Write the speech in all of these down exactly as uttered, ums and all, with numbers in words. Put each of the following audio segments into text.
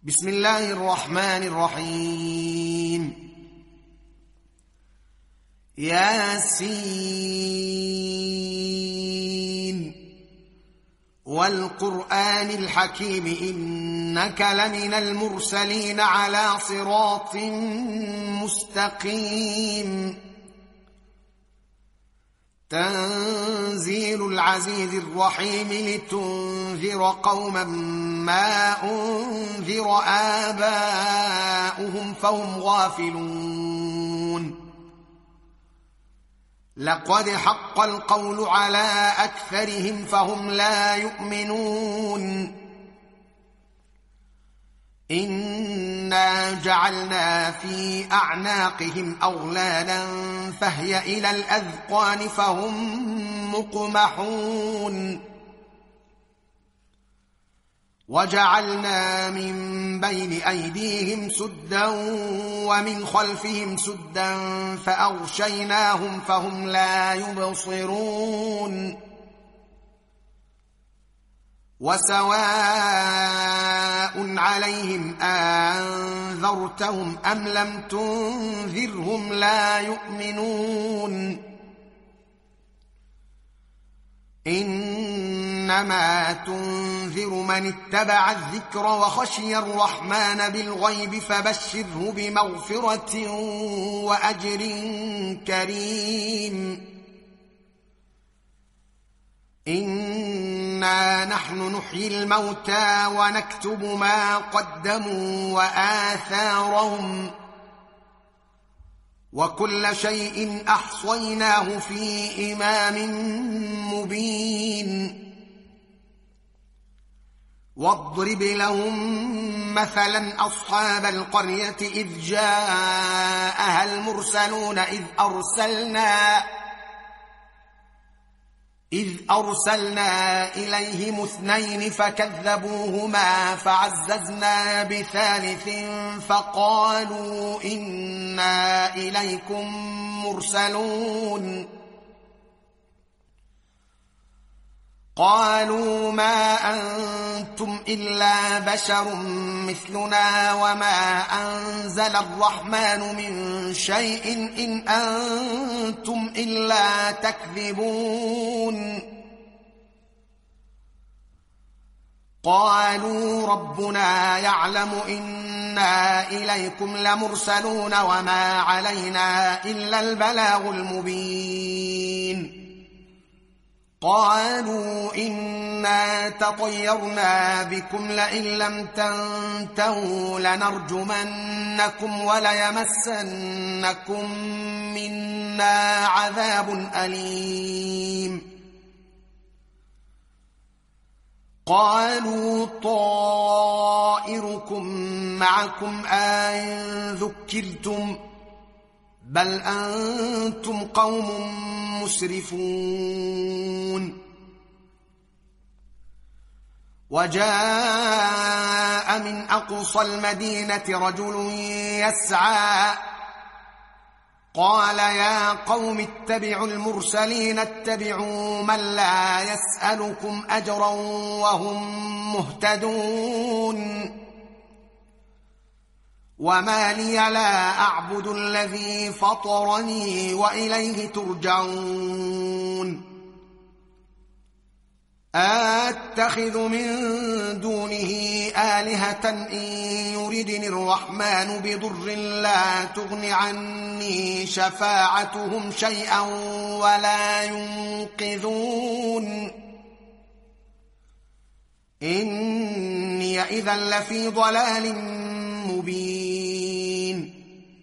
بسم الله الرحمن الرحيم. ياسين والقرآن الحكيم إنك لمن المرسلين على صراط مستقيم. تنزيل العزيز الرحيم لتنذر قوما ما أنذر آباؤهم فهم غافلون. لقد حق القول على أكثرهم فهم لا يؤمنون. إنا جعلنا في أعناقهم أغلالا فهي إلى الأذقان فهم مقمحون. وجعلنا من بين أيديهم سدا ومن خلفهم سدا فأغشيناهم فهم لا يبصرون. وسواء عليهم أنذرتهم أم لم تنذرهم لا يؤمنون. إنما تنذر من اتبع الذكر وخشي الرحمن بالغيب فبشره بمغفرة وأجر كريم. إنا نحن نحيي الموتى ونكتب ما قدموا وآثارهم وكل شيء أحصيناه في إمام مبين. واضرب لهم مثلا أصحاب القرية إذ جاءها المرسلون إذ أرسلنا إذ أرسلنا إليهم اثنين فكذبوهما فعززنا بثالث فقالوا إنا إليكم مرسلون. قالوا ما أنتم إلا بشر مثلنا وما أنزل الرحمن من شيء إن أنتم إلا تكذبون. قالوا ربنا يعلم إنا إليكم لمرسلون وما علينا إلا البلاغ المبين. قالوا إنا تطيرنا بكم لئن لم تنتهوا لنرجمنكم وليمسنكم منا عذاب أليم. قالوا طائركم معكم أئن ذكرتم بل أنتم قوم مسرفون. وجاء من أقصى المدينة رجل يسعى قال يا قوم اتبعوا المرسلين اتبعوا من لا يسألكم أجرا وهم مهتدون. وما لي لا أعبد الذي فطرني وإليه ترجعون. أتخذ من دونه آلهة إن يردني الرحمن بضر لا تغن عني شفاعتهم شيئا ولا ينقذون. إني إذا لفي ضلال مبين.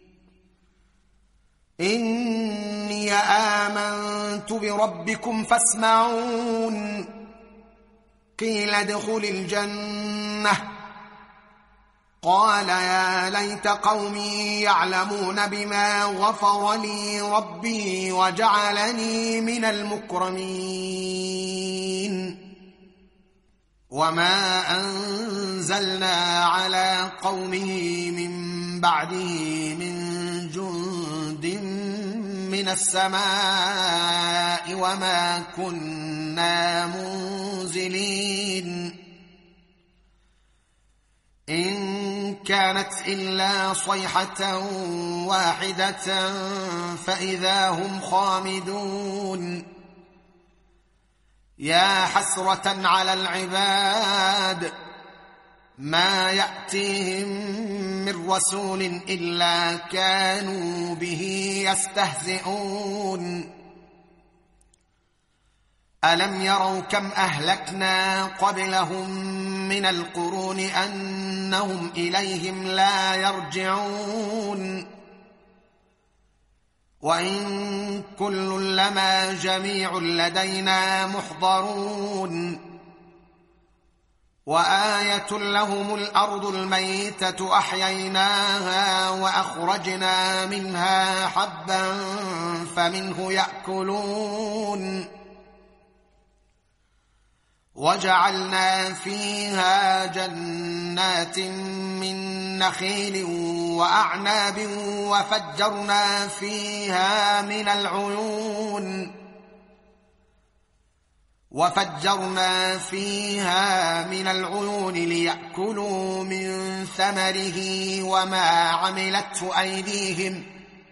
إني آمنت بربكم فاسمعون. قيل ادخل الجنة قال يا ليت قومي يعلمون بما غفر لي ربي وجعلني من المكرمين. وما أنزلنا على قومه من بعده من جند من السماء وما كنا منزلين. إن كانت إلا صيحة واحدة فإذا هم خامدون يا حسرة على العباد ما يأتيهم من رسول إلا كانوا به يستهزئون ألم يروا كم أهلكنا قبلهم من القرون أنهم إليهم لا يرجعون وإن كل لما جميع لدينا محضرون وآية لهم الأرض الميتة أحييناها وأخرجنا منها حبا فمنه يأكلون وجعلنا فيها جنات من نخيل وأعناب وفجرنا فيها من العيون وفجرنا فيها من العيون ليأكلوا من ثمره وما عملته أيديهم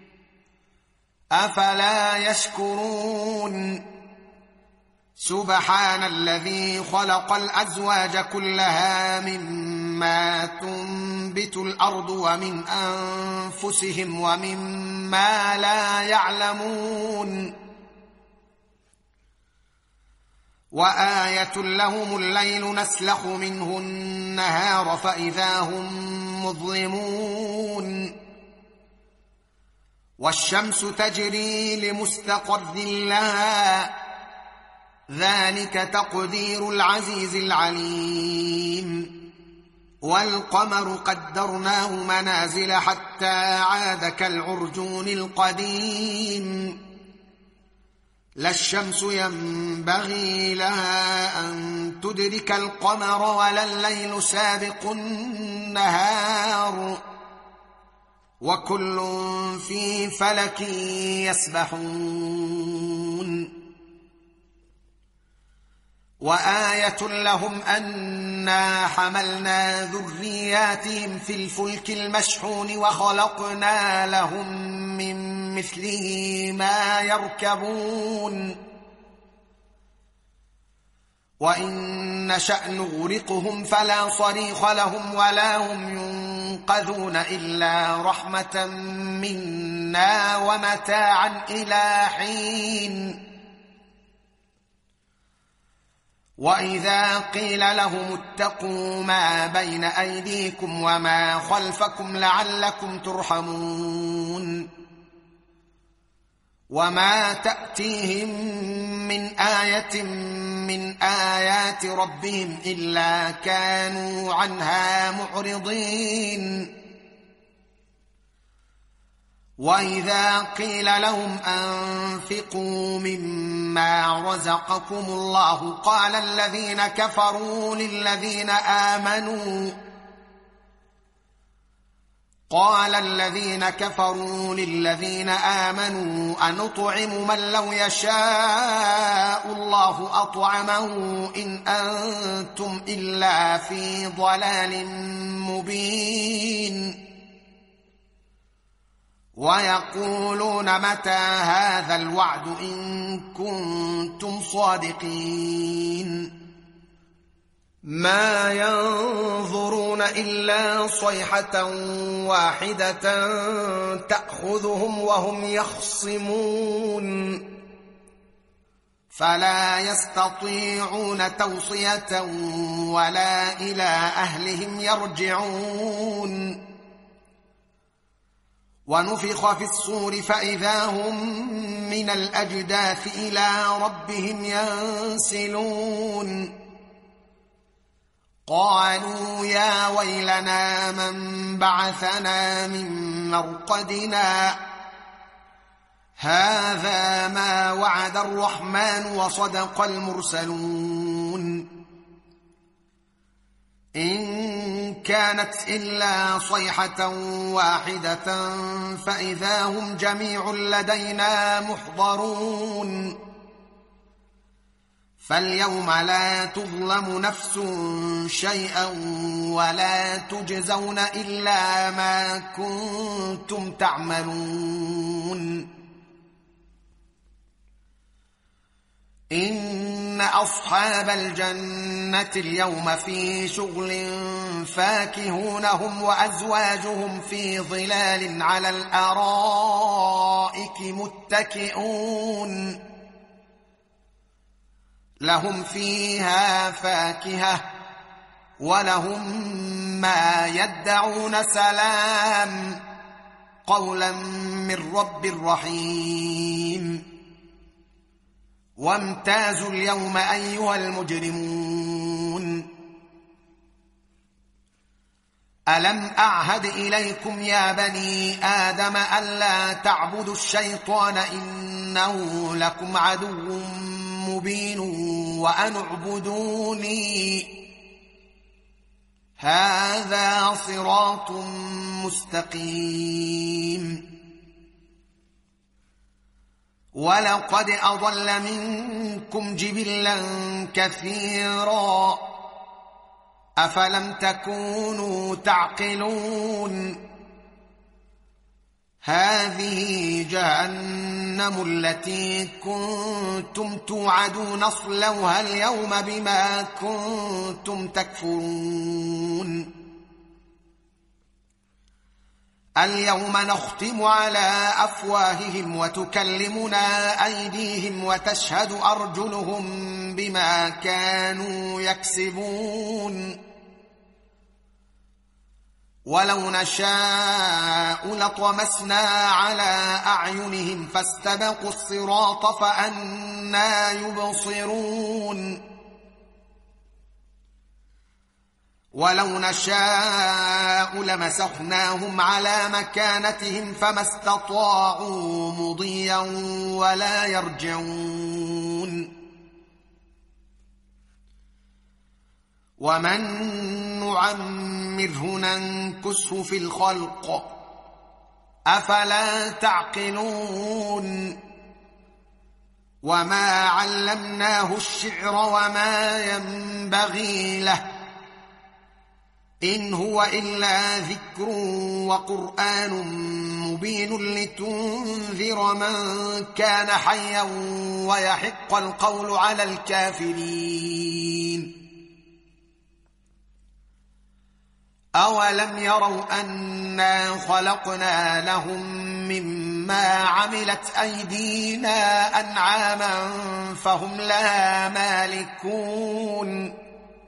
أفلا يشكرون سبحان الذي خلق الأزواج كلها مما تنبت الأرض ومن أنفسهم ومما لا يعلمون وآية لهم الليل نسلخ منه النهار فإذا هم مظلمون والشمس تجري لمستقر لها ذلك تقدير العزيز العليم والقمر قدرناه منازل حتى عاد كالعرجون القديم لا الشمس ينبغي لها أن تدرك القمر ولا الليل سابق النهار وكل في فلك يسبحون وآية لهم أنا حملنا ذرياتهم في الفلك المشحون وخلقنا لهم من مثله ما يركبون وإن نشأ نغرقهم فلا صريخ لهم ولا هم ينقذون إلا رحمة منا ومتاعا إلى حين وإذا قيل لهم اتقوا ما بين أيديكم وما خلفكم لعلكم ترحمون وما تأتيهم من آية من آيات ربهم إلا كانوا عنها معرضين وإذا قيل لهم أنفقوا مما رزقكم الله قال الذين كفروا للذين آمنوا قال الذين كفروا للذين آمنوا أنطعم من لو يشاء الله أطعمه إن أنتم إلا في ضلال مبين ويقولون متى هذا الوعد إن كنتم صادقين ما ينظرون إلا صيحة واحدة تأخذهم وهم يخصمون فلا يستطيعون توصية ولا إلى أهلهم يرجعون ونفخ في الصور فإذا هم من الأجداث إلى ربهم ينسلون قالوا يا ويلنا من بعثنا من مرقدنا هذا ما وعد الرحمن وصدق المرسلون إن كانت إلا صيحة واحدة فإذا هم جميع لدينا محضرون فاليوم لا تظلم نفس شيئا ولا تجزون إلا ما كنتم تعملون. إن أصحاب الجنة اليوم في شغل فاكهون هم وأزواجهم في ظلال على الأرائك متكئون لهم فيها فاكهة ولهم ما يدعون سلام قولا من رب رحيم. وامتازوا اليوم أيها المجرمون ألم أعهد إليكم يا بني آدم ألا تعبدوا الشيطان إنه لكم عدو مبين وأن اعبدوني هذا صراط مستقيم. ولقد أضل منكم جبلا كثيرا أفلم تكونوا تعقلون. هذه جهنم التي كنتم توعدون اصلوها اليوم بما كنتم تكفرون. اليوم نختم على أفواههم وتكلمنا أيديهم وتشهد أرجلهم بما كانوا يكسبون. ولو نشاء لطمسنا على أعينهم فاستبقوا الصراط فأنى يبصرون. ولو نشاء لمسخناهم على مكانتهم فما استطاعوا مضيا ولا يرجعون. ومن نعمره ننكسه في الخلق أفلا تعقلون. وما علمناه الشعر وما ينبغي له إن هو إلا ذكر وقرآن مبين لتنذر من كان حيا ويحق القول على الكافرين. أولم يروا أنا خلقنا لهم مما عملت أيدينا أنعاما فهم لها مالكون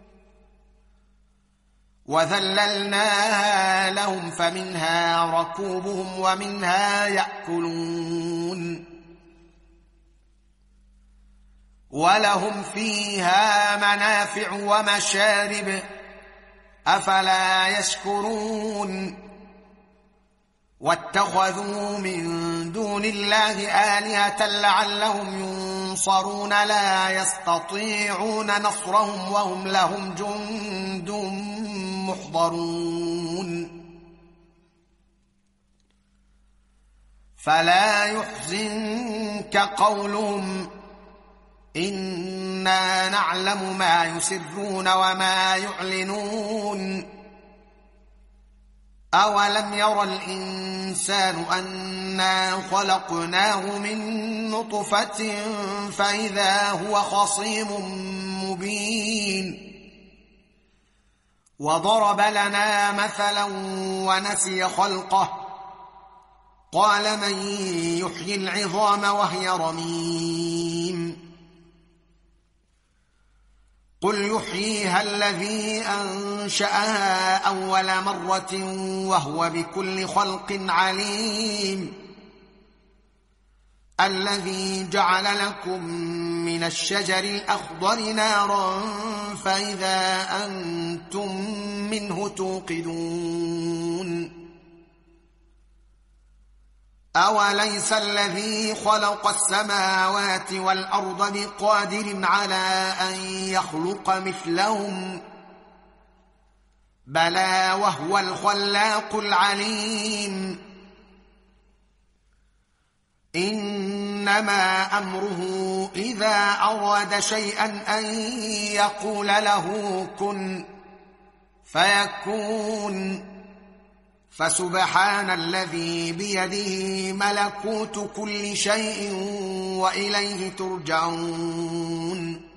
وذللناها لهم فمنها ركوبهم ومنها يأكلون ولهم فيها منافع ومشارب أفلا يشكرون. واتخذوا من دون الله آلهة لعلهم ينصرون لا يستطيعون نصرهم وهم لهم جند محضرون. فلا يحزنك قولهم إنا نعلم ما يسرون وما يعلنون. أولم ير الإنسان أنا خلقناه من نطفة فإذا هو خصيم مبين. وضرب لنا مثلا ونسي خلقه قال من يحيي العظام وهي رميم قل يحييها الذي أنشأها أول مرة وهو بكل خلق عليم. الذي جعل لكم من الشجر الأخضر نارا فإذا أنتم منه توقدون. أوليس الذي خلق السماوات والأرض بقادر على أن يخلق مثلهم بلى وهو الخلاق العليم. إنما أمره إذا أراد شيئا أن يقول له كن فيكون. فسبحان الذي بيده ملكوت كل شيء وإليه ترجعون.